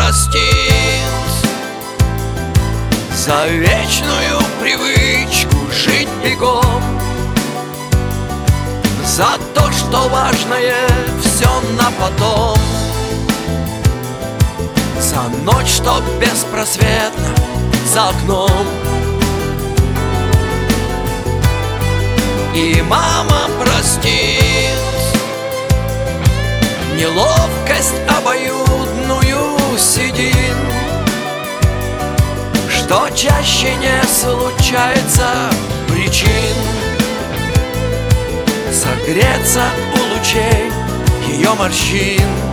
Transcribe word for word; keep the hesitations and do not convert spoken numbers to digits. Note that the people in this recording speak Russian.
простит за вечную привычку жить бегом, за то, что важное все на потом, за ночь, что беспросветна за окном. И мама простит неловкость обоюдную седин, что чаще не случается причин согреться у лучей ее морщин.